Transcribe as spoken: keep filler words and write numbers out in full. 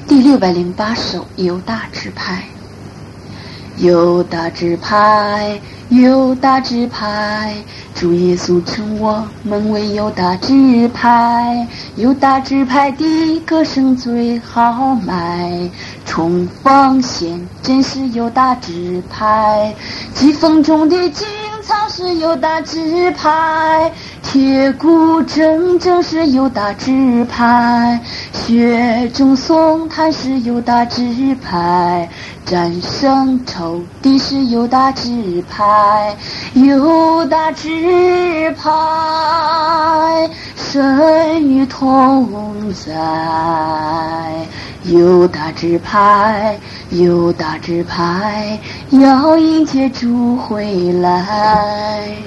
第六百零八首犹大支派。犹大支派，犹大支派，主耶稣称我们为犹大支派。犹大支派的歌声最豪迈，冲锋陷阵是犹大支派，疾风中的劲草是犹大支派，铁骨铮铮是犹大支派，雪中送炭是犹大支派，战胜仇敌是犹大支派。犹大支派，神与同在。犹大支派，犹大支派，要迎接主回来。